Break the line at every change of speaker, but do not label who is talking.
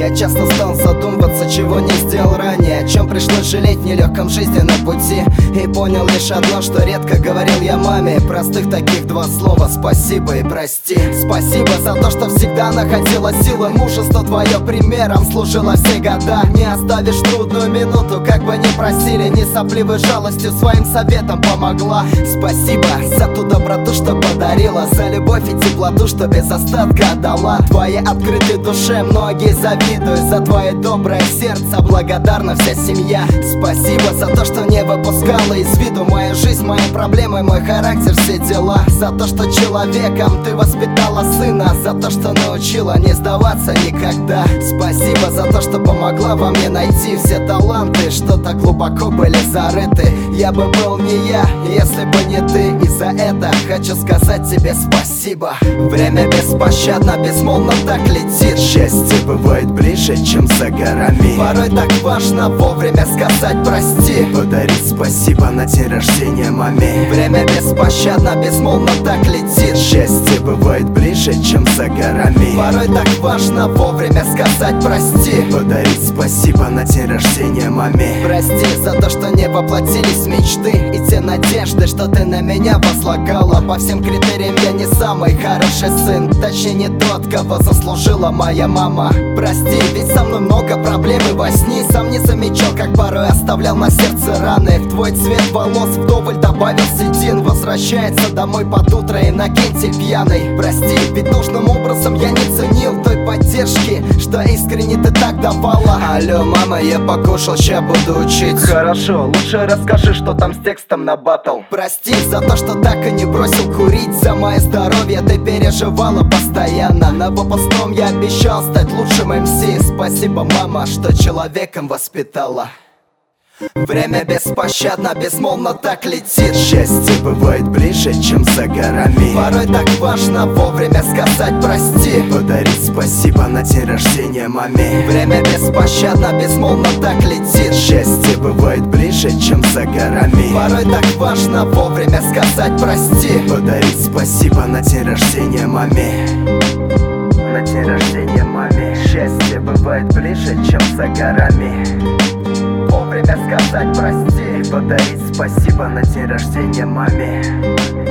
Я часто стал задумываться, чего не сделал ранее, о чем пришлось жалеть в нелегком жизненном пути. И понял лишь одно, что редко говорил я маме. Простых таких два слова: спасибо и прости. Спасибо за то, что всегда находила силы. Мужество твое примером служило все года. Не оставишь трудную минуту, как бы ни просили. Не сопливой жалостью своим советом помогла. Спасибо за ту доброту, что подарила, за любовь и теплоту, что без остатка отдала. Твоей открытой душе многие завидуют, за твое доброе сердце благодарна вся семья. Спасибо за то, что не выпускала из виду мою жизнь, мои проблемы, мой характер, все дела. За то, что человеком ты воспитала сына, за то, что научила не сдаваться никогда. Спасибо за то, что помогла во мне найти все таланты, что так глубоко были зарыты. Я бы был не я, если бы не ты, и за это хочу сказать тебе спасибо. Время беспощадно, безмолвно так летит.
Счастье бывает ближе, чем за горами.
Порой так важно вовремя сказать прости,
подарить спасибо на день рождения маме.
Время беспощадно, безмолвно так летит.
Счастье бывает ближе, чем за горами.
Порой так важно вовремя сказать прости,
подарить спасибо на день рождения маме.
Прости за то, что не воплотились мечты и те надежды, что ты на меня возлагала. По всем критериям я не самый хороший сын, точнее не тот, кого заслужила моя мама. Прости, ведь со мной много проблем и во сне сам не замечал, как порой оставлял на сердце раны. В твой цвет волос вдоволь добавил седин. Возвращается домой под утро Иннокентий пьяный. Прости, ведь нужным образом я не ценил той поддержки, что искренне ты так давала.
Алло, мама, я покушал, ща буду учить.
Хорошо, лучше расскажи, что там с текстом на баттл. Прости за то, что так и не бросил курить, за мое здоровье ты переживала постоянно. На выпускном я обещал стать лучшим МС. Спасибо, мама, что человеком воспитала. Время беспощадно, безмолвно так летит.
Счастье бывает ближе, чем за горами.
Порой так важно вовремя сказать прости,
подарить спасибо на день рождения маме.
Время беспощадно, безмолвно так летит.
Счастье бывает ближе, чем за горами.
Порой так важно вовремя сказать прости,
подарить спасибо на день рождения маме.
На день рождения маме. Счастье бывает ближе, чем за горами. Вовремя сказать прости и подарить спасибо на день рождения маме.